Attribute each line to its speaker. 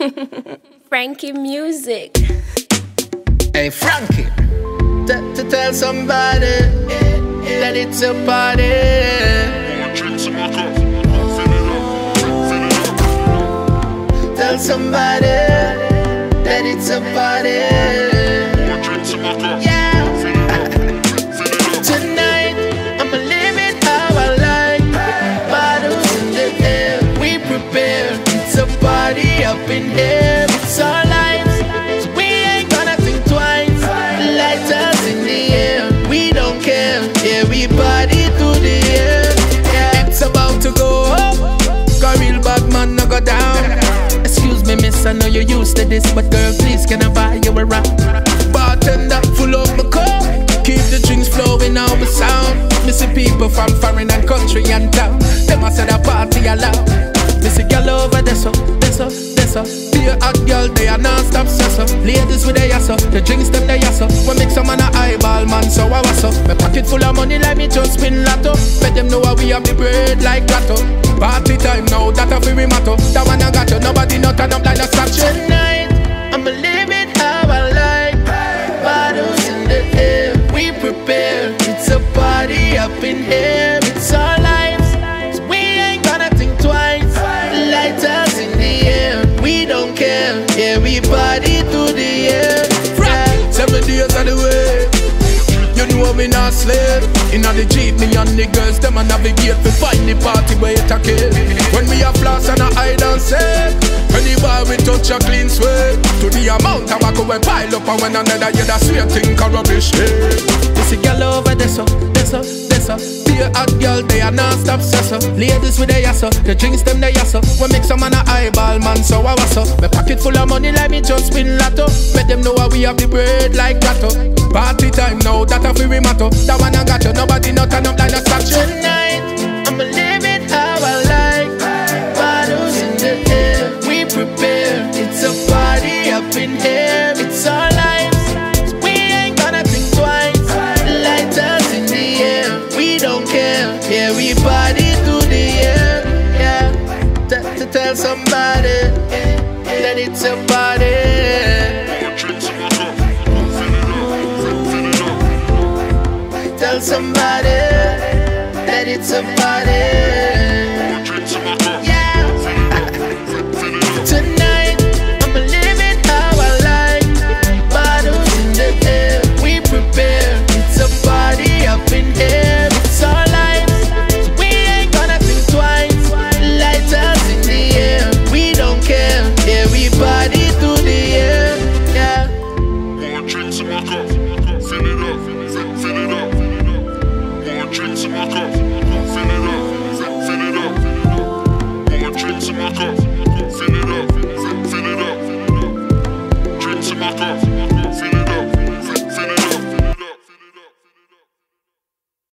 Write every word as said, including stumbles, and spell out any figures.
Speaker 1: Frankie Music.
Speaker 2: Hey Frankie, t- to tell somebody that it's a party. Tell somebody that it's a party. Yeah. Tonight I'ma live it how I like. Bottles in the air, we prepare. It's a party up in here. It's our lives, so we ain't gonna think twice. Lighters in the air, we don't care. Yeah, we party to the air. Yeah, it's about to go up. Got real bad man, no go down. Excuse me, miss, I know you're used to this, but girl, please, can I buy you a round? Bartender, full up my cup. Keep the drinks flowing out the sound. Missy people from foreign and country and town. Them I said a party allowed. Missy girl over there so, there so, there so. Be a hot girl, they are non-stop so so. Ladies with the yasso, the drinks them the yasso. We make some man a eyeball man, so I was so. My pocket full of money like me just spin lotto. Bet them know how we have the bread like grotto. Party time now, that a free motto. That one I got you, nobody not turn up like a statue. Tonight, I'ma live it how I like. Bottles in the air, we prepare. It's a party up in here. It's our lives, so we ain't gonna think twice. Lighters in the air, we don't care. Yeah, we party to the air. Yeah. Seven days of the way. You know me not slave. Inna the jeep, me and the girls, them a navigate. We find the party where it a kill. When we a floss and a hide and seek. When the bar we touch a clean sweat. To the amount of alcohol we pile up, and when another year that sweet thing can rubbish. This a girl over there so, there so, there so. Be a hot girl, they are non-stop so so. Ladies with the yasso, the drinks them the yasso. We make some man a eyeball man, so I was so. My pocket full of money like me just spin lotto. Let them know how we have the bread like grotto. Party time now, that a free motto. That one I got you, nobody not turn up like a statue. Tonight, I'ma live it how I like. Bottles in the air, we prepare. It's a party up in here. It's our lives, so we ain't gonna think twice. Lighters in the air, we don't care. Yeah, we party to the air. Yeah, T- to tell somebody that it's a party. Tell somebody that it's a party. Yeah. Tonight, I'ma live it how I like. Bottles in the air, we prepare. It's a party up in here. It's our lives, so we ain't gonna think twice. Lighters in the air, we don't care. Yeah, we party to the air. Yeah.
Speaker 3: More drinks in my cup, fill it up, fill it up. More drinks in my cup, fill it up, fill it up. More drinks in my cup, fill it up, fill it up. Drinks in my cup.